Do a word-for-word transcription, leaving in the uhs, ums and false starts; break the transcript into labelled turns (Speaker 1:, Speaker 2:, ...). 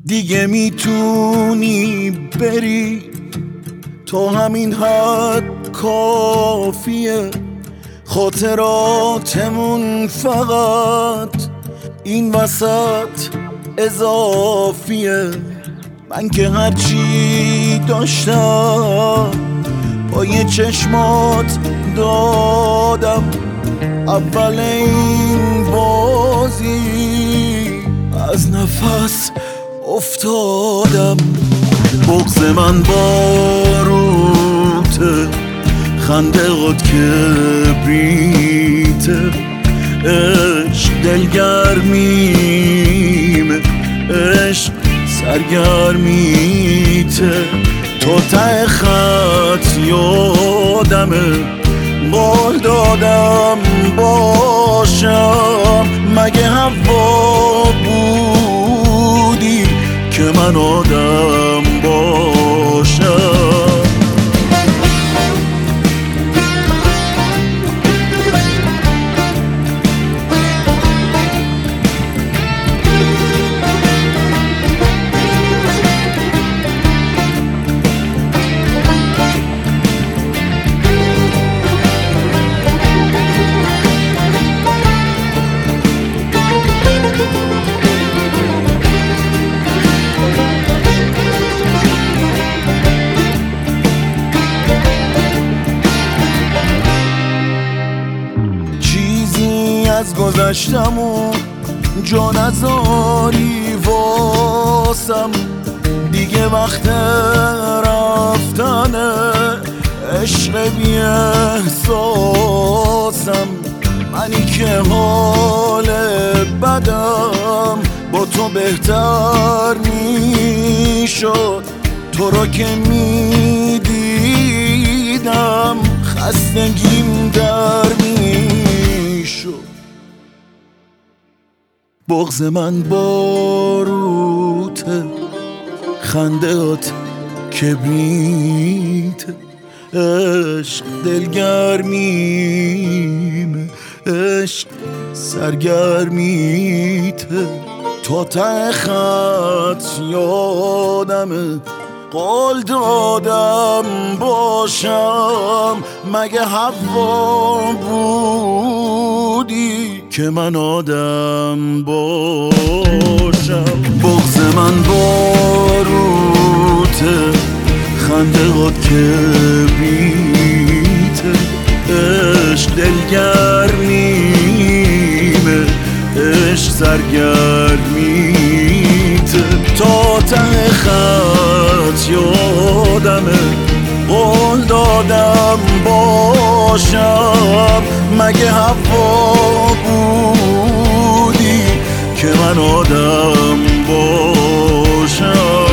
Speaker 1: دیگه میتونی بری، تو همین حد کافیه. خاطراتمون فقط این وسط اضافیه. من که هرچی داشتم با یه چشمات دادم، اول این بازی از نفس افتادم. بغض من باروته، خنده هات کبریته. عشق دلگرمیمه، عشق سرگرمیته. تو ته خط یادمه، قول دادم باشم. مگه هوا بودی که من آدم باشم؟ از گذشتمون جا نذاری واسم. دیگه وقت رفتنه، عشق بی احساسم. منی که حال بدم با تو بهتر میشد. تو را که میدیدم خستگیم در میشد. بغض من باروته، خنده هات کبریته. عشق دلگرمیمه، عشق سرگرمیته. تا ته خط یادمه، قول دادم باشم. مگه هوا بودی که من آدم باشم؟ بغض من باروته، خنده هات کبریته. عشق دلگرمیمه، عشق سرگرمیته. تا ته خط یادمه، قول دادم باشم. مگه هوا بودی که من آدم باشم؟